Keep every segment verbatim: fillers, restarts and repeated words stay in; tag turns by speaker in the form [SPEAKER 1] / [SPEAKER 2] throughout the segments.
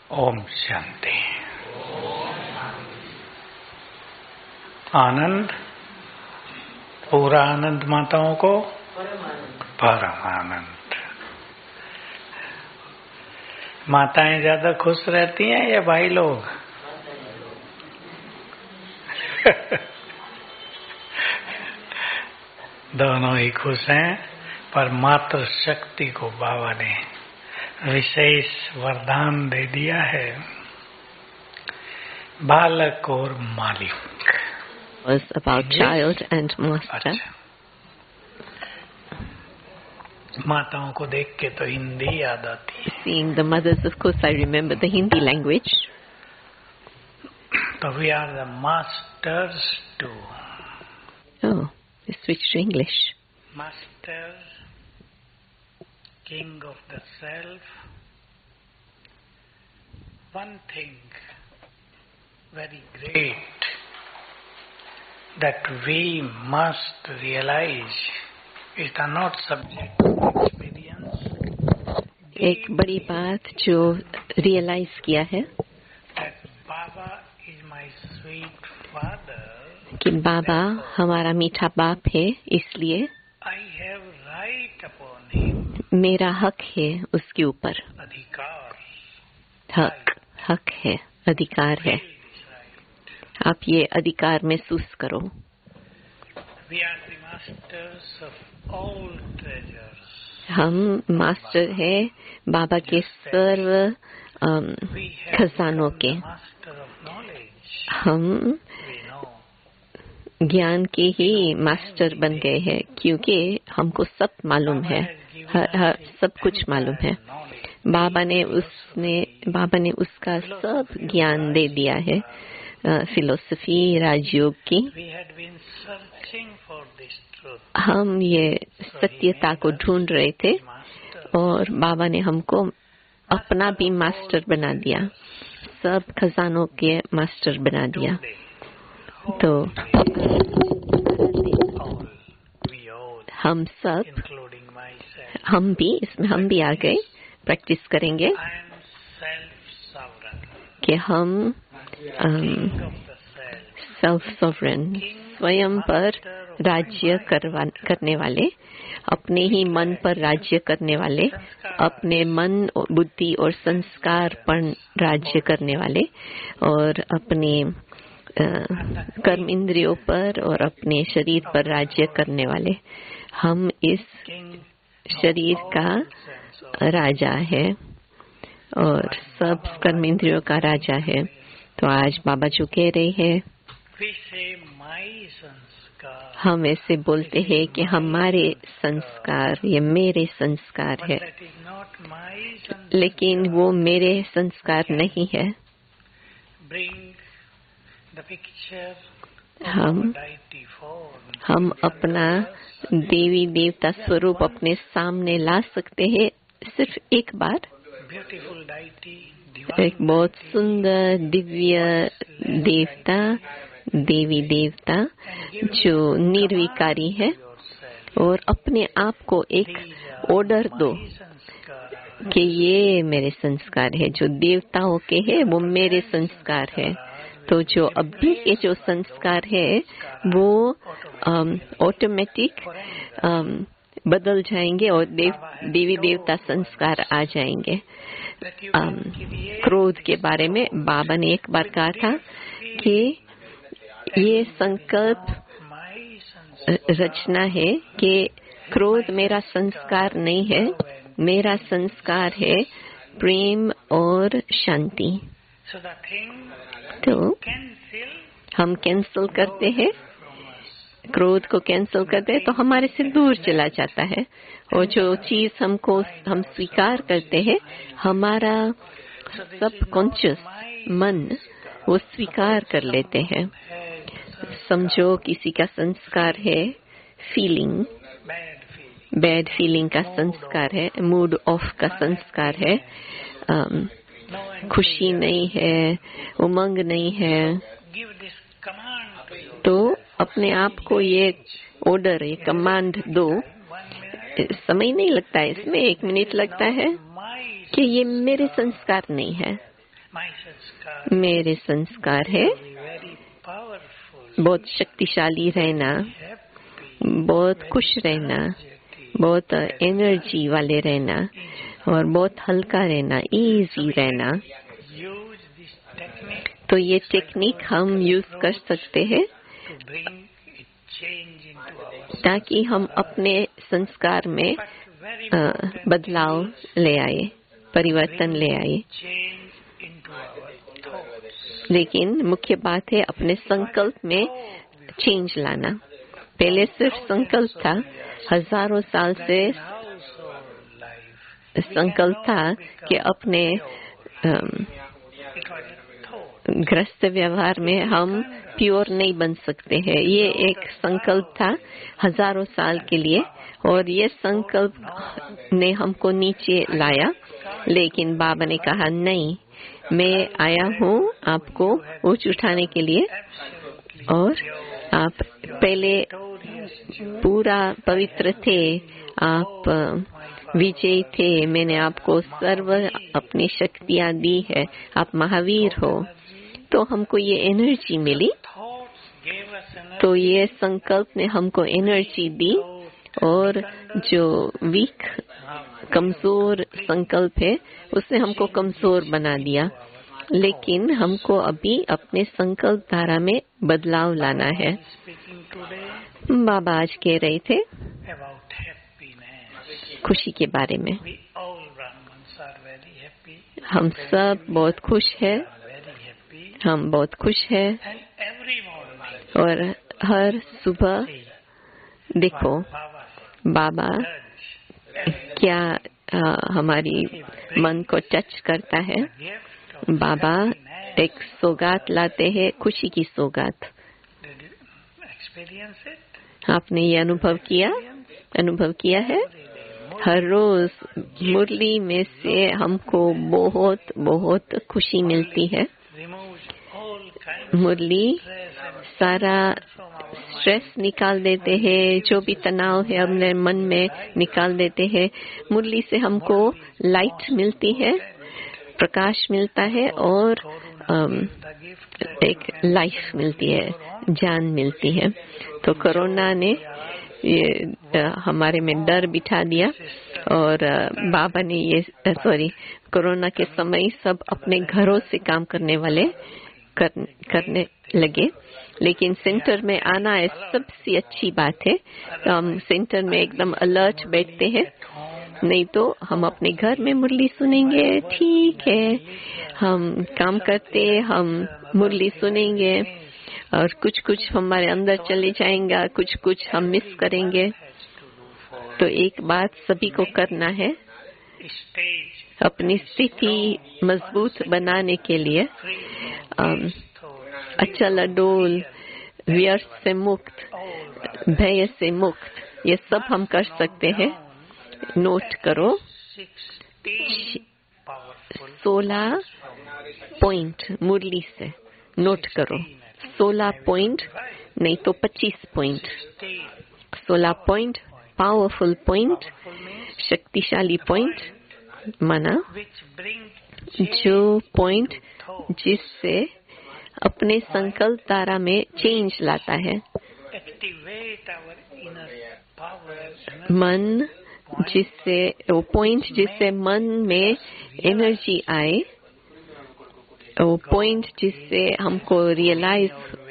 [SPEAKER 1] ओम शांति। आनंद, पूरा आनंद माताओं को परम आनंद। माताएं ज्यादा खुश रहती हैं या भाई लोग? दोनों ही खुश हैं, पर मात्र शक्ति को बाबा ने विशेष वरदान दे दिया है, बालक और मालिक।
[SPEAKER 2] Was about child and master.
[SPEAKER 1] अच्छा। माताओं को देख के तो हिंदी याद आती है।
[SPEAKER 2] Seeing the mothers, of course, I remember the Hindi language.
[SPEAKER 1] So we are the masters too.
[SPEAKER 2] Oh, they switched to English.
[SPEAKER 1] Master, king of the self. One thing very great that we must realize is the not subject of experience.
[SPEAKER 2] एक बड़ी बात जो realise किया है
[SPEAKER 1] That Baba is my sweet father.
[SPEAKER 2] कि बाबा हमारा मीठा बाप है, इसलिए
[SPEAKER 1] I have right upon him.
[SPEAKER 2] मेरा हक है उसके ऊपर।
[SPEAKER 1] अधिकार,
[SPEAKER 2] हक हक है, अधिकार है।
[SPEAKER 1] feel this right.
[SPEAKER 2] आप ये अधिकार महसूस करो।
[SPEAKER 1] We are the masters of all treasures.
[SPEAKER 2] हम मास्टर है बाबा के सर्व अम,
[SPEAKER 1] We have
[SPEAKER 2] खजानों
[SPEAKER 1] become
[SPEAKER 2] के।
[SPEAKER 1] the master of knowledge.
[SPEAKER 2] हम
[SPEAKER 1] We know.
[SPEAKER 2] ज्ञान के ही मास्टर बन गए हैं, क्योंकि हमको सब मालूम है, हर, हर सब कुछ मालूम है। बाबा ने उसने बाबा ने उसका सब ज्ञान दे दिया है, फिलोसफी, राजयोग की।
[SPEAKER 1] We had been searching for this truth.
[SPEAKER 2] हम ये सत्यता को ढूंढ रहे थे
[SPEAKER 1] Master.
[SPEAKER 2] और बाबा ने हमको अपना भी मास्टर बना दिया, सब खजानों के मास्टर बना दिया। तो
[SPEAKER 1] All, we all,
[SPEAKER 2] हम सब,
[SPEAKER 1] including myself.
[SPEAKER 2] हम भी इसमें हम भी आ गए, प्रैक्टिस करेंगे
[SPEAKER 1] I am self-sovereign.
[SPEAKER 2] कि हम
[SPEAKER 1] King of the self.
[SPEAKER 2] Self sovereign, स्वयं पर राज्य करवा करने वाले, अपने ही मन पर राज्य करने वाले, अपने मन, बुद्धि और संस्कार पर राज्य करने वाले, और अपने अ, कर्म इंद्रियों पर और अपने शरीर पर राज्य करने वाले। हम इस
[SPEAKER 1] King
[SPEAKER 2] शरीर का राजा है और सब कर्म इंद्रियों का राजा है। तो आज बाबा जो कह रहे हैं,
[SPEAKER 1] we say my sanskar.
[SPEAKER 2] हम ऐसे बोलते हैं कि हमारे संस्कार, ये मेरे संस्कार है,
[SPEAKER 1] That is not my sanskar.
[SPEAKER 2] लेकिन वो मेरे संस्कार नहीं है।
[SPEAKER 1] Bring the picture of
[SPEAKER 2] हम
[SPEAKER 1] our deity form.
[SPEAKER 2] हम अपना देवी देवता स्वरूप अपने सामने ला सकते हैं, सिर्फ एक बार।
[SPEAKER 1] Beautiful deity,
[SPEAKER 2] एक
[SPEAKER 1] divine
[SPEAKER 2] बहुत
[SPEAKER 1] deity,
[SPEAKER 2] सुंदर दिव्य देवता, देवी देवता जो निर्विकारी है,
[SPEAKER 1] yourself.
[SPEAKER 2] और अपने आप को एक ऑर्डर दो
[SPEAKER 1] My sanskar.
[SPEAKER 2] कि ये मेरे संस्कार है। जो देवताओं के हैं वो मेरे संस्कार है। तो जो अभी के जो संस्कार है वो ऑटोमेटिक बदल जाएंगे और देव देवी देवता संस्कार आ जाएंगे।
[SPEAKER 1] That you
[SPEAKER 2] um,
[SPEAKER 1] can create
[SPEAKER 2] क्रोध के बारे में बाबा ने एक बार कहा था कि ये संकल्प
[SPEAKER 1] my sanskar.
[SPEAKER 2] रचना है कि क्रोध मेरा संस्कार नहीं है, मेरा संस्कार है प्रेम और शांति।
[SPEAKER 1] So the thing
[SPEAKER 2] तो
[SPEAKER 1] cancel
[SPEAKER 2] हम कैंसल करते हैं, क्रोध को कैंसल करते हैं तो हमारे से दूर चला जाता है, और जो चीज हमको हम स्वीकार करते हैं, हमारा सब कॉन्शियस मन वो स्वीकार कर लेते हैं। समझो किसी का संस्कार है feeling,
[SPEAKER 1] bad feeling.
[SPEAKER 2] Bad feeling का संस्कार है, मूड ऑफ का संस्कार है, um, खुशी नहीं है, उमंग नहीं है।
[SPEAKER 1] Give this command to you.
[SPEAKER 2] तो अपने आप को ये ऑर्डर, ये कमांड दो। समय नहीं लगता है इसमें, एक मिनट लगता है
[SPEAKER 1] My
[SPEAKER 2] कि ये मेरे संस्कार नहीं है,
[SPEAKER 1] my संस्कार
[SPEAKER 2] मेरे संस्कार है
[SPEAKER 1] very powerful,
[SPEAKER 2] बहुत शक्तिशाली रहना, बहुत खुश रहना, बहुत एनर्जी वाले रहना और बहुत हल्का रहना, इजी रहना।
[SPEAKER 1] use this technique
[SPEAKER 2] तो ये टेक्निक हम यूज कर सकते हैं
[SPEAKER 1] to bring a change into our
[SPEAKER 2] ताकि हम अपने संस्कार में
[SPEAKER 1] but very
[SPEAKER 2] अ,
[SPEAKER 1] important
[SPEAKER 2] बदलाव ले आए, परिवर्तन ले आए।
[SPEAKER 1] change into our thoughts.
[SPEAKER 2] लेकिन मुख्य बात है अपने संकल्प में चेंज लाना। पहले सिर्फ संकल्प था, हजारों साल से
[SPEAKER 1] Household life,
[SPEAKER 2] संकल्प था कि अपने अम,
[SPEAKER 1] it was a thought.
[SPEAKER 2] ग्रस्त व्यवहार में हम प्योर नहीं बन सकते हैं। ये एक संकल्प था हजारों साल के लिए और ये संकल्प ने हमको नीचे लाया। लेकिन बाबा ने कहा नहीं, मैं आया हूँ आपको ऊंच उठाने के लिए और आप पहले पूरा पवित्र थे, आप विजय थे, मैंने आपको सर्व अपनी शक्तियाँ दी है, आप महावीर हो। तो हमको ये एनर्जी मिली,
[SPEAKER 1] Thoughts gave us an
[SPEAKER 2] तो ये संकल्प ने हमको एनर्जी दी और जो वीक कमजोर संकल्प है उसने हमको कमजोर बना दिया। लेकिन हमको अभी अपने संकल्प धारा में बदलाव लाना है।
[SPEAKER 1] speaking today
[SPEAKER 2] बाबा आज कह रहे थे
[SPEAKER 1] about happiness.
[SPEAKER 2] खुशी के बारे में।
[SPEAKER 1] We all Brahmins are very happy,
[SPEAKER 2] हम सब बहुत खुश हैं,
[SPEAKER 1] very happy,
[SPEAKER 2] हम बहुत खुश हैं
[SPEAKER 1] and every morning
[SPEAKER 2] और हर सुबह देखो
[SPEAKER 1] Baba
[SPEAKER 2] बाबा
[SPEAKER 1] does
[SPEAKER 2] क्या आ, हमारी मन को टच करता है।
[SPEAKER 1] gift of
[SPEAKER 2] बाबा एक सौगात लाते हैं, खुशी की सौगात।
[SPEAKER 1] Did you experience it?
[SPEAKER 2] आपने ये अनुभव किया अनुभव किया है? हर रोज मुरली में से हमको बहुत बहुत खुशी मिलती है।
[SPEAKER 1] Removes all kinds
[SPEAKER 2] Murli
[SPEAKER 1] of stress and
[SPEAKER 2] सारा
[SPEAKER 1] from our mind.
[SPEAKER 2] स्ट्रेस निकाल देते हैं, जो भी तनाव है अपने मन में निकाल देते हैं। मुरली से हमको लाइट मिलती है, प्रकाश मिलता है और अम,
[SPEAKER 1] The gift
[SPEAKER 2] एक लाइफ मिलती है, जान मिलती है। तो कोरोना ने ये अ, हमारे में डर बिठा दिया और अ, बाबा ने ये सॉरी कोरोना के समय सब अपने घरों से काम करने वाले कर, करने लगे। लेकिन सेंटर में आना है सबसे अच्छी बात है। तो हम सेंटर में एकदम अलर्ट बैठते हैं, नहीं तो हम अपने घर में मुरली सुनेंगे, ठीक है, हम काम करते हम मुरली सुनेंगे और कुछ कुछ हमारे अंदर चले जाएगा, कुछ कुछ हम मिस करेंगे। तो एक बात सभी को करना है,
[SPEAKER 1] Stage
[SPEAKER 2] अपनी स्थिति मजबूत बनाने के लिए अम, अचल अडोल, व्यर्थ से मुक्त, भय से मुक्त, ये सब हम कर सकते हैं। नोट करो
[SPEAKER 1] sixteen powerful
[SPEAKER 2] सोलह पॉइंट मुरली से नोट करो, सोलह पॉइंट नहीं तो पच्चीस पॉइंट, सोलह पॉइंट पावरफुल पॉइंट, शक्तिशाली पॉइंट माना
[SPEAKER 1] which bring
[SPEAKER 2] जो पॉइंट जिससे अपने संकल्प धारा में चेंज लाता है।
[SPEAKER 1] activate our inner power.
[SPEAKER 2] मन जिससे वो पॉइंट जिससे मन में एनर्जी आए, वो पॉइंट जिससे हमको रियलाइज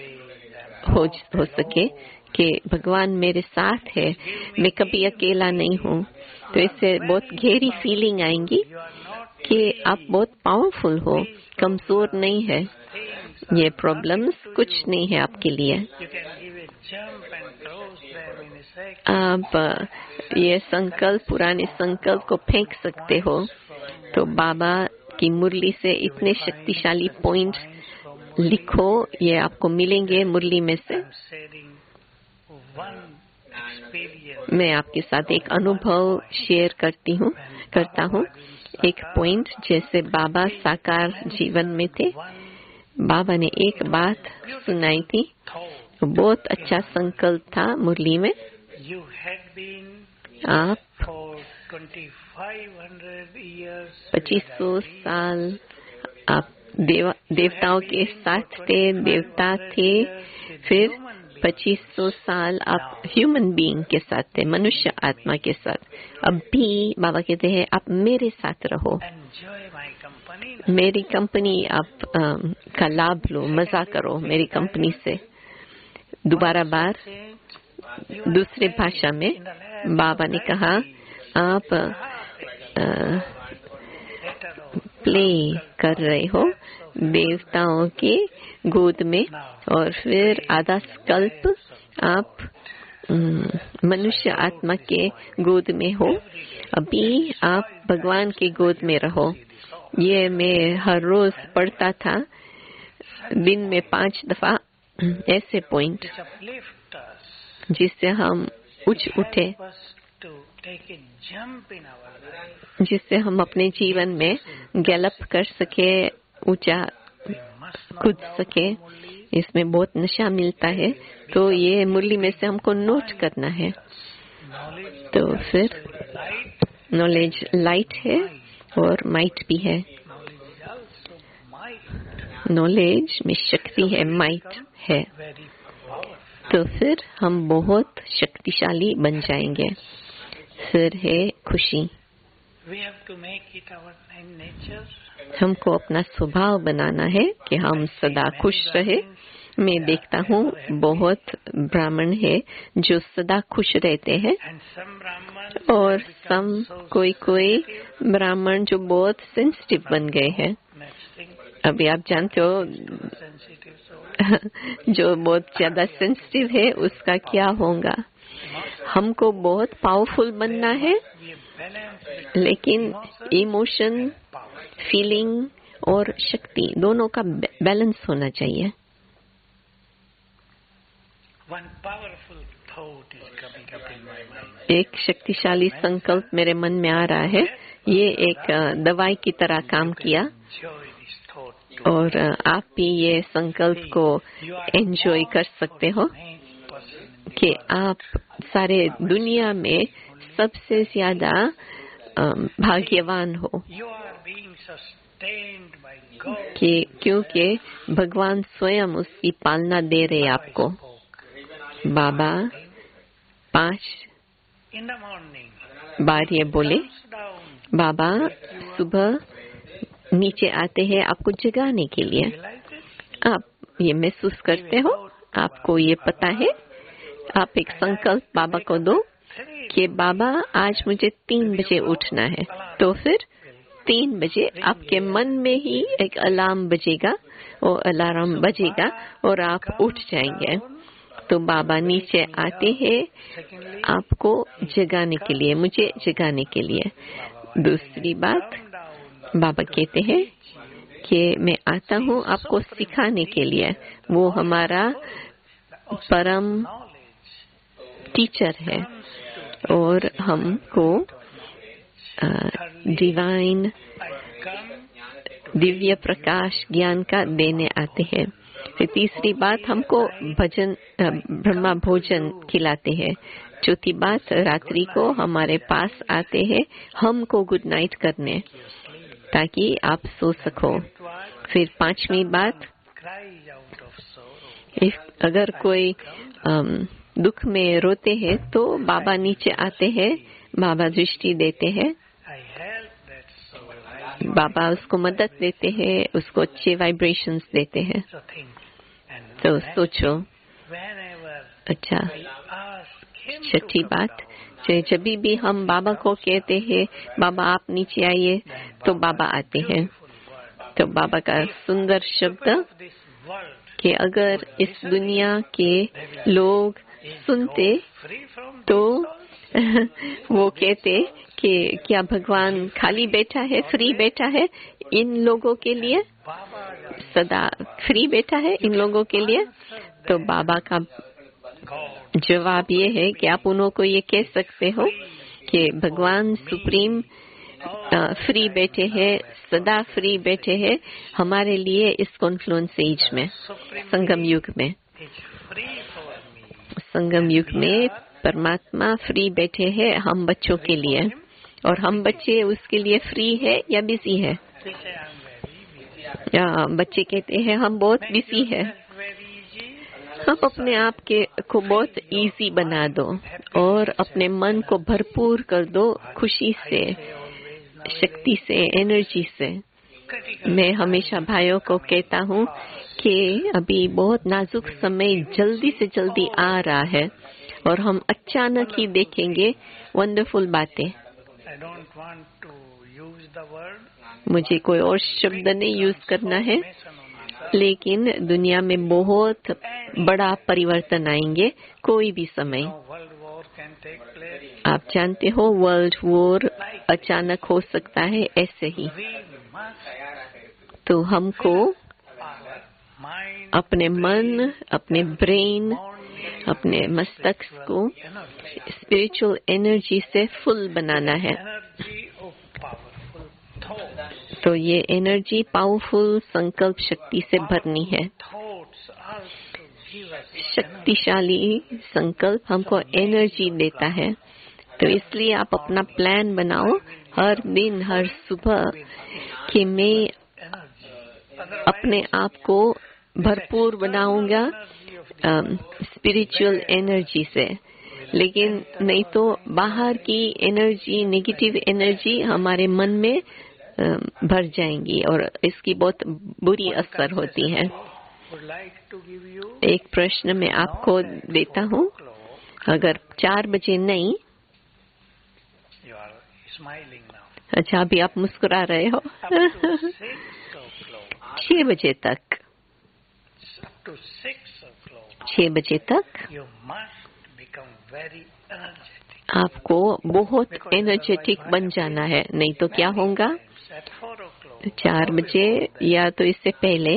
[SPEAKER 2] हो हो सके कि भगवान मेरे साथ है, मैं कभी अकेला नहीं हूँ। तो इससे बहुत गहरी फीलिंग आएंगी कि आप बहुत पावरफुल हो, कमजोर नहीं है, ये प्रॉब्लम्स कुछ नहीं है आपके लिए।
[SPEAKER 1] You can give a jump and cross them in a second.
[SPEAKER 2] आप ये संकल्प, पुराने संकल्प को फेंक सकते हो। तो बाबा की मुरली से इतने शक्तिशाली पॉइंट लिखो, ये आपको मिलेंगे मुरली में से।
[SPEAKER 1] I'm sharing one experience.
[SPEAKER 2] मैं आपके साथ एक अनुभव शेयर करती हूँ करता हूँ। एक पॉइंट जैसे बाबा साकार जीवन में थे, बाबा ने एक बात सुनाई थी, बहुत अच्छा संकल्प था मुरली में।
[SPEAKER 1] You had been
[SPEAKER 2] आप
[SPEAKER 1] for twenty-five hundred years
[SPEAKER 2] पच्चीस सौ साल आप देव, देवताओं के साथ थे, देवता थे, फिर पच्चीस सौ साल आप ह्यूमन बीइंग के साथ थे, मनुष्य आत्मा के साथ। अब भी बाबा कहते हैं आप मेरे साथ रहो, मेरी कंपनी आप आ, का लाभ लो, मजा करो मेरी कंपनी से। दोबारा बार दूसरे भाषा में बाबा ने कहा आप आ, प्ले कर रहे हो देवताओं के गोद में और फिर आधा कल्प आप मनुष्य आत्मा के गोद में हो। अभी आप भगवान के गोद में रहो। ये मैं हर रोज पढ़ता था, दिन में पांच दफा ऐसे पॉइंट जिससे हम उठ उठे, जिससे हम अपने जीवन में गैलप कर सके, ऊंचा कूद सके। इसमें बहुत नशा मिलता है, तो ये मुरली में से हमको नोट करना है। तो फिर नॉलेज लाइट है और माइट भी है। नॉलेज में शक्ति है, माइट है, तो फिर हम बहुत शक्तिशाली बन जाएंगे। फिर है खुशी। हमको अपना स्वभाव बनाना है कि हम सदा खुश रहे। मैं देखता हूँ बहुत ब्राह्मण है जो सदा खुश रहते हैं, और सम कोई कोई ब्राह्मण जो बहुत सेंसिटिव बन गए हैं। अभी आप जानते हो जो बहुत ज्यादा सेंसिटिव है उसका क्या होगा। हमको बहुत पावरफुल बनना है, लेकिन इमोशन, फीलिंग और शक्ति दोनों का बैलेंस होना चाहिए। एक शक्तिशाली संकल्प मेरे मन में आ रहा है। ये एक दवाई की तरह काम किया, और आप भी ये संकल्प को एंजॉय कर सकते हो कि आप सारे दुनिया में सबसे ज्यादा भाग्यवान हो, कि क्योंकि भगवान स्वयं उसकी पालना दे रहे आपको। बाबा पांच बार ये बोले, बाबा सुबह नीचे आते हैं आपको जगाने के लिए। आप ये महसूस करते हो, आपको ये पता है। आप एक संकल्प बाबा को दो कि बाबा आज मुझे तीन बजे उठना है, तो फिर तीन बजे आपके मन में ही एक अलार्म बजेगा, और अलार्म बजेगा और आप उठ जाएंगे। तो बाबा नीचे आते हैं आपको जगाने के लिए, मुझे जगाने के लिए। दूसरी बात, बाबा कहते हैं कि मैं आता हूँ आपको सिखाने के लिए। वो हमारा परम टीचर है, और हमको डिवाइन दिव्य प्रकाश ज्ञान का देने आते हैं। फिर तीसरी बात, हमको भजन ब्रह्मा भोजन खिलाते हैं। चौथी बात, रात्रि को हमारे पास आते हैं हमको गुड नाइट करने, ताकि आप सो सको। फिर पांचवी बात, अगर कोई दुख में रोते हैं तो बाबा नीचे आते हैं, बाबा दृष्टि देते हैं, बाबा उसको मदद देते हैं, उसको अच्छे वाइब्रेशंस देते हैं। तो सोचो। अच्छा, छठी बात, जब भी हम बाबा को कहते हैं बाबा आप नीचे आइए, तो बाबा आते हैं। तो बाबा का सुंदर शब्द कि अगर इस दुनिया के लोग सुनते तो वो कहते कि क्या भगवान खाली बैठा है, फ्री बैठा है इन लोगों के लिए, सदा फ्री बैठा है इन लोगों के लिए। तो बाबा का जवाब ये है कि आप उन्हों को ये कह सकते हो कि भगवान सुप्रीम फ्री बैठे हैं, सदा फ्री बैठे हैं हमारे लिए इस कॉन्फ्लुएंस एज में, संगम युग में। संगम युग में परमात्मा फ्री बैठे हैं हम बच्चों के लिए, और हम बच्चे उसके लिए फ्री है या बिजी है। या बच्चे कहते हैं हम बहुत बिजी है, हम अपने आप के को बहुत इजी बना दो और अपने मन को भरपूर कर दो खुशी से, शक्ति से, एनर्जी से। मैं हमेशा भाइयों को कहता हूँ कि अभी बहुत नाजुक समय जल्दी से जल्दी आ रहा है और हम अचानक ही देखेंगे वंडरफुल बातें। मुझे कोई और शब्द नहीं यूज करना है, लेकिन दुनिया में बहुत बड़ा परिवर्तन आएंगे कोई भी समय। आप जानते हो वर्ल्ड वॉर अचानक हो सकता है, ऐसे ही। तो हमको अपने मन, अपने ब्रेन, अपने मस्तिष्क को स्पिरिचुअल एनर्जी से फुल बनाना है। तो ये एनर्जी पावरफुल संकल्प शक्ति से भरनी है। शक्तिशाली संकल्प हमको एनर्जी देता है। तो इसलिए आप अपना प्लान बनाओ हर दिन, हर सुबह, कि मैं अपने आप को भरपूर बनाऊंगा स्पिरिचुअल एनर्जी से। लेकिन नहीं तो बाहर की एनर्जी, नेगेटिव एनर्जी हमारे मन में भर जाएंगी और इसकी बहुत बुरी असर होती है। एक प्रश्न मैं आपको देता हूँ, अगर चार बजे नहीं, अच्छा अभी आप मुस्कुरा रहे हो, छह बजे तक, छह बजे तक आपको बहुत एनर्जेटिक बन जाना है। नहीं तो क्या होगा, चार बजे या तो इससे पहले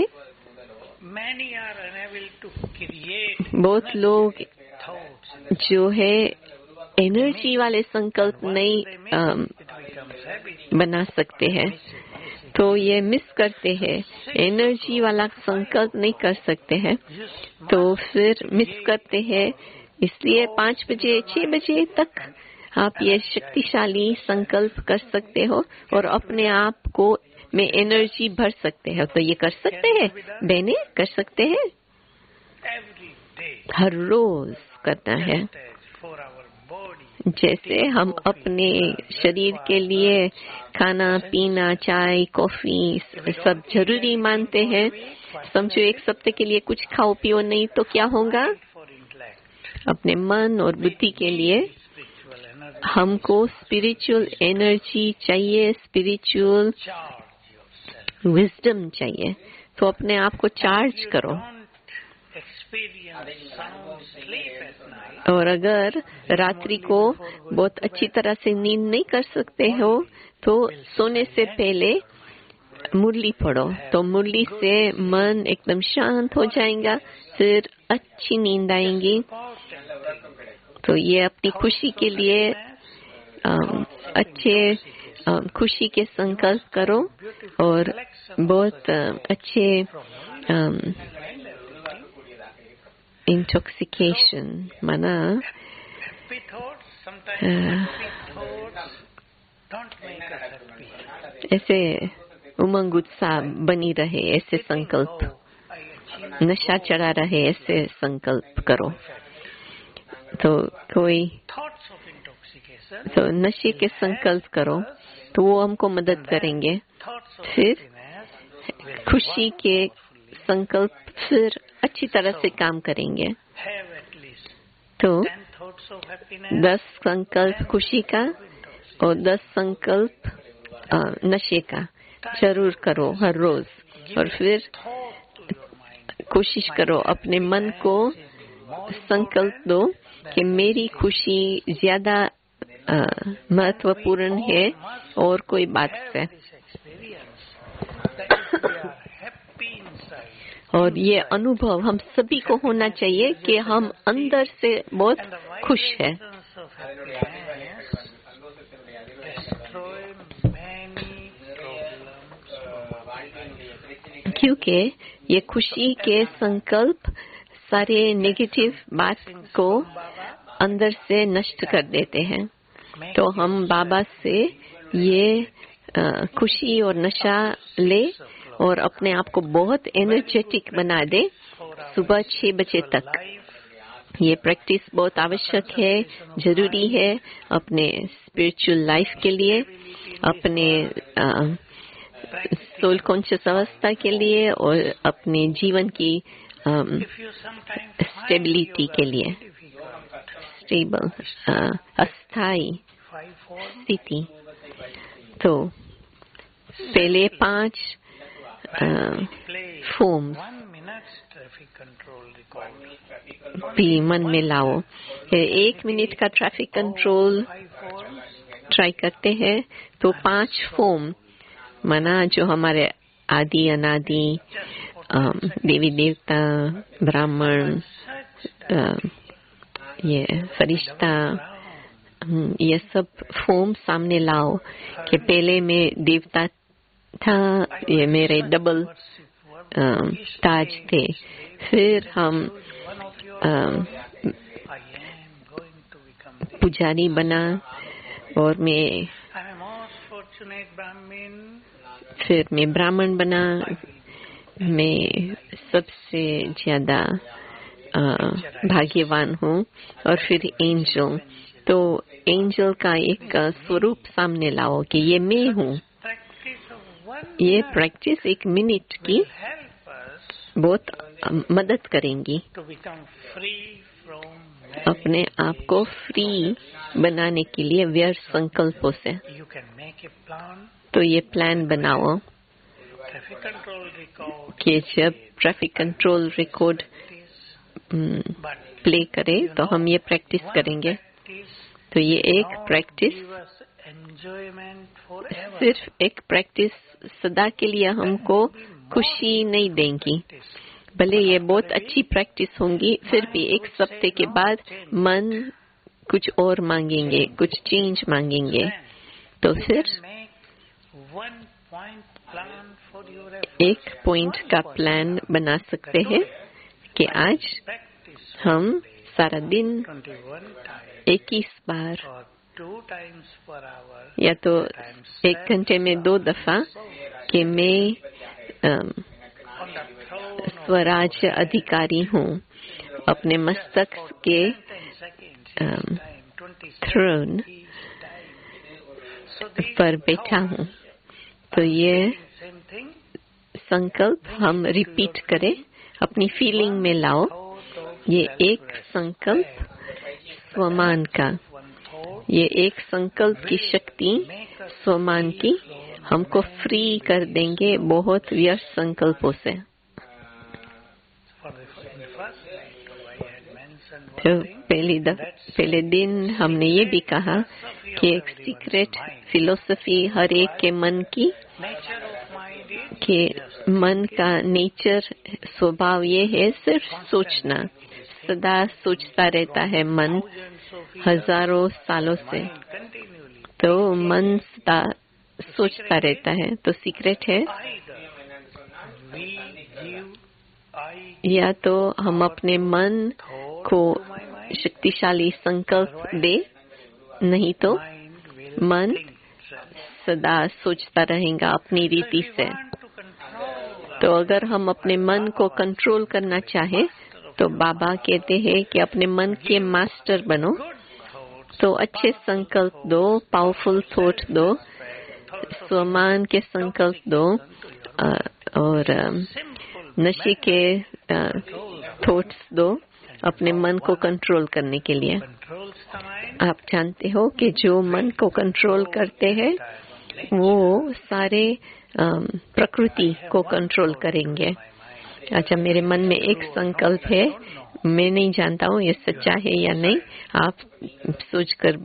[SPEAKER 2] बहुत लोग जो है एनर्जी वाले संकल्प नहीं आ, बना सकते हैं, तो ये मिस करते हैं, एनर्जी वाला संकल्प नहीं कर सकते हैं, तो फिर मिस करते हैं। इसलिए पाँच बजे, छह बजे तक आप ये शक्तिशाली संकल्प कर सकते हो और अपने आप को में एनर्जी भर सकते हो। तो ये कर सकते हैं बहने, कर सकते हैं, हर रोज करना है। जैसे हम अपने शरीर के लिए खाना पीना, चाय, कॉफी सब जरूरी मानते हैं। समझो एक सप्ताह के लिए कुछ खाओ पियो नहीं तो क्या होगा, अपने मन और बुद्धि के लिए हमको स्पिरिचुअल एनर्जी चाहिए, स्पिरिचुअल विजडम चाहिए। तो अपने आप को चार्ज करो। और अगर रात्रि को बहुत अच्छी तरह से नींद नहीं कर सकते हो तो सोने से पहले मुरली पढ़ो, तो मुरली से मन एकदम शांत हो जाएगा, फिर अच्छी नींद आएगी। तो ये अपनी खुशी के लिए आम, अच्छे आम, खुशी के संकल्प करो और बहुत अच्छे इंटॉक्सिकेशन माना ऐसे उमंग उत्साह बनी रहे, ऐसे संकल्प, नशा चढ़ा रहे, ऐसे संकल्प करो। तो कोई तो नशे के संकल्प करो तो वो हमको मदद करेंगे। फिर खुशी के संकल्प फिर अच्छी तरह से काम करेंगे। तो दस संकल्प खुशी का और दस संकल्प नशे का जरूर करो हर रोज। और फिर कोशिश करो अपने मन को संकल्प दो कि मेरी खुशी ज्यादा महत्वपूर्ण है और कोई बात से। और ये अनुभव हम सभी को होना चाहिए कि हम अंदर से बहुत खुश हैं, क्योंकि ये खुशी के संकल्प सारे नेगेटिव बात को अंदर से नष्ट कर देते हैं। तो हम बाबा से ये आ, खुशी और नशा ले और अपने आप को बहुत एनर्जेटिक बना दे सुबह छह बजे तक। ये प्रैक्टिस बहुत आवश्यक है, जरूरी है अपने स्पिरिचुअल लाइफ के लिए, अपने सोल कॉन्शियस अवस्था के लिए और अपने जीवन की स्टेबिलिटी के लिए, स्टेबल अस्थाई स्थिति। तो पहले पांच फॉर्म्स भी मन में लाओ। एक मिनट का ट्रैफिक कंट्रोल ट्राई करते हैं तो पांच फॉर्म मना जो हमारे आदि अनादि देवी देवता, ब्राह्मण, ये फरिश्ता, ये सब फॉर्म सामने लाओ कि पहले मैं देवता था, ये मेरे डबल ताज थे, फिर हम पुजारी बना और मैं फिर मैं ब्राह्मण बना, मैं सबसे ज्यादा भाग्यवान हूँ, और फिर एंजल। तो एंजल का एक स्वरूप सामने लाओ कि ये मैं हूँ। ये प्रैक्टिस एक मिनट की बहुत मदद करेंगी अपने आप को फ्री बनाने के लिए व्यर्थ संकल्पों से। तो ये प्लान बनाओ कि जब ट्रैफिक कंट्रोल रिकॉर्ड प्ले करे तो हम ये प्रैक्टिस करेंगे। तो ये एक प्रैक्टिस, सिर्फ एक प्रैक्टिस सदा के लिए हमको खुशी नहीं देंगी। भले ये बहुत अच्छी प्रैक्टिस होंगी, फिर भी एक सप्ताह के बाद मन कुछ और मांगेंगे, कुछ चेंज मांगेंगे। तो फिर एक पॉइंट का प्लान बना सकते हैं कि आज हम सारा दिन इक्कीस बार या तो एक घंटे में दो दफा कि मैं स्वराज्य अधिकारी हूँ, अपने मस्तक के थ्रोन पर बैठा हूँ। तो ये संकल्प हम रिपीट करें, अपनी फीलिंग में लाओ। ये एक संकल्प स्वमान का, ये एक संकल्प की शक्ति स्वमान की हमको फ्री कर देंगे बहुत व्यर्थ संकल्पों से। तो पहली दफ पहले दिन हमने ये भी कहा कि एक सीक्रेट फिलोसफी हर एक के मन की, कि मन का नेचर स्वभाव ये है सिर्फ सोचना, सदा सोचता रहता है मन हजारों सालों से। तो मन सदा सोचता रहता है। तो सीक्रेट है या तो हम अपने मन को शक्तिशाली संकल्प दे, नहीं तो मन सदा सोचता रहेगा अपनी रीति से। तो अगर हम अपने मन को कंट्रोल करना चाहे तो बाबा कहते हैं कि अपने मन के मास्टर बनो। तो अच्छे संकल्प दो, पावरफुल थॉट दो, स्वमान के संकल्प दो और नशे के थॉट्स दो अपने मन को कंट्रोल करने के लिए। आप जानते हो कि जो मन को कंट्रोल करते हैं वो सारे प्रकृति को कंट्रोल करेंगे। अच्छा, मेरे मन में एक संकल्प है, मैं नहीं जानता हूँ ये सच्चा है या नहीं, आप सोचकर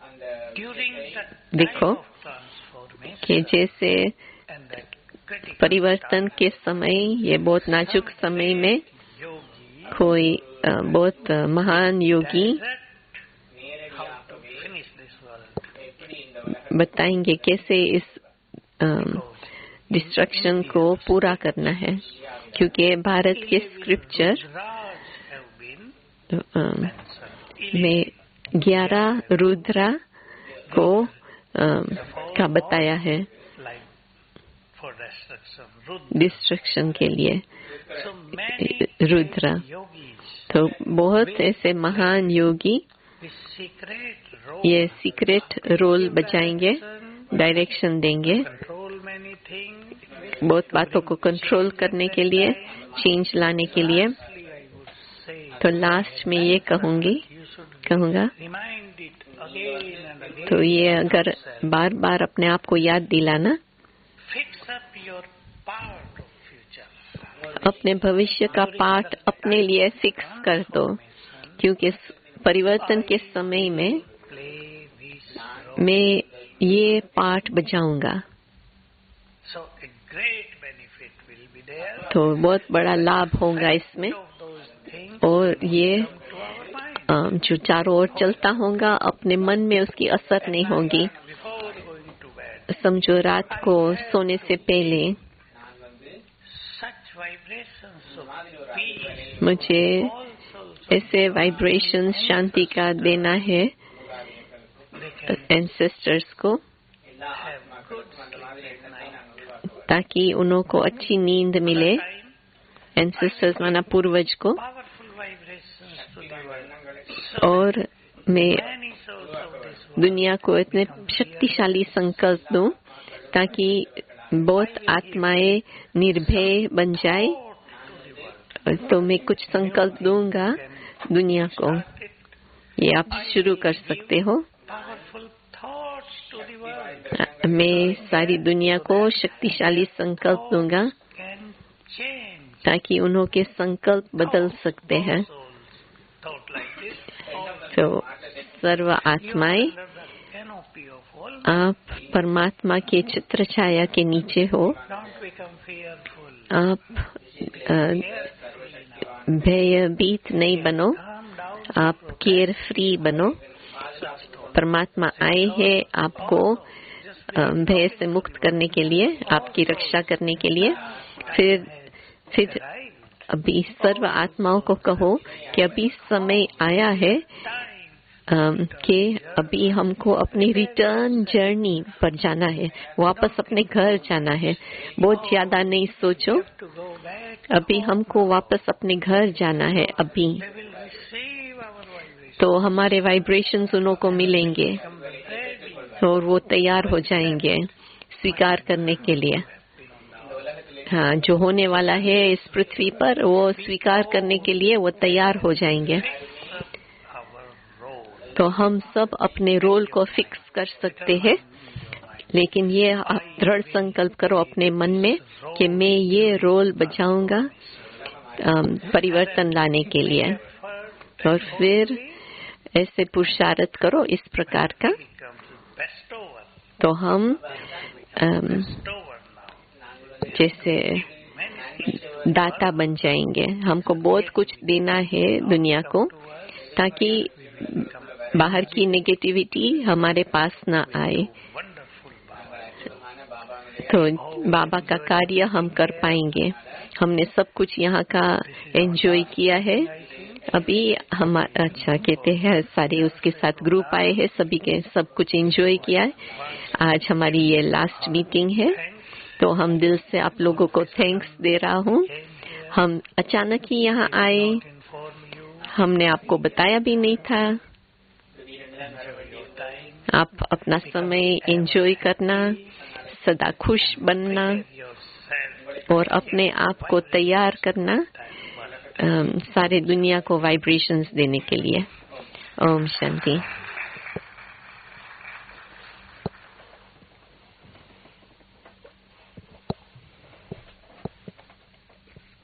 [SPEAKER 2] देखो कि जैसे परिवर्तन के समय, ये बहुत नाजुक समय में कोई बहुत महान योगी बताएंगे कैसे इस डिस्ट्रक्शन को पूरा करना है, क्योंकि भारत के स्क्रिप्चर में ग्यारह रुद्रा को का बताया है डिस्ट्रक्शन के लिए रुद्र। तो बहुत ऐसे महान योगी ये सीक्रेट रोल बजाएंगे, डायरेक्शन देंगे, बहुत बातों को कंट्रोल करने के लिए, चेंज लाने के लिए। तो लास्ट में ये कहूंगी कहूंगा तो ये अगर बार बार अपने आप को याद दिलाना, अपने भविष्य का पाठ अपने लिए फिक्स कर दो, क्योंकि परिवर्तन के समय में मैं ये पाठ बजाऊंगा। तो बहुत बड़ा लाभ होगा इसमें, और ये जो चारों ओर चलता होगा अपने मन में उसकी असर नहीं होगी। समझो रात को सोने से पहले मुझे ऐसे वाइब्रेशंस शांति का देना है एंसेस्टर्स को, ताकि उन्हों को अच्छी नींद मिले। एंसेस्टर्स माना पूर्वज को। और मैं दुनिया को इतने शक्तिशाली संकल्प दूं ताकि बहुत आत्माएं निर्भय बन जाए। तो मैं कुछ संकल्प दूंगा दुनिया को, ये आप शुरू कर सकते हो। मैं सारी दुनिया को शक्तिशाली संकल्प दूंगा ताकि उन्हों के संकल्प बदल सकते हैं। तो सर्व आत्माएं, आप परमात्मा के चित्र छाया के नीचे हो। आप भयभीत नहीं बनो, आप केयर फ्री बनो। परमात्मा आए हैं आपको भय से मुक्त करने के लिए, आपकी रक्षा करने के लिए। फिर फिर अभी सर्व आत्माओं को कहो कि अभी समय आया है कि अभी हमको अपनी रिटर्न जर्नी पर जाना है, वापस अपने घर जाना है। बहुत ज्यादा नहीं सोचो, अभी हमको वापस अपने घर जाना है अभी। तो हमारे वाइब्रेशंस उन्हों को मिलेंगे और वो तैयार हो जाएंगे स्वीकार करने के लिए। हाँ, जो होने वाला है इस पृथ्वी पर वो स्वीकार करने के लिए वो तैयार हो जाएंगे। तो हम सब अपने रोल को फिक्स कर सकते हैं, लेकिन ये दृढ़ संकल्प करो अपने मन में कि मैं ये रोल बजाऊंगा परिवर्तन लाने के लिए। और फिर ऐसे पुरुषार्थ करो इस प्रकार का, तो हम जैसे दाता बन जाएंगे। हमको बहुत कुछ देना है दुनिया को, ताकि बाहर की नेगेटिविटी हमारे पास ना आए। तो बाबा का कार्य हम कर पाएंगे। हमने सब कुछ यहाँ का एंजॉय किया है। अभी हम अच्छा कहते हैं सारे उसके साथ ग्रुप आए हैं, सभी के सब कुछ एंजॉय किया है। आज हमारी ये लास्ट मीटिंग है, तो हम दिल से आप लोगों को थैंक्स दे रहा हूँ। हम अचानक ही यहाँ आए, हमने आपको बताया भी नहीं था। आप अपना समय एंजॉय करना, सदा खुश बनना और अपने आप को तैयार करना सारे दुनिया को वाइब्रेशंस देने के लिए। ओम शांति।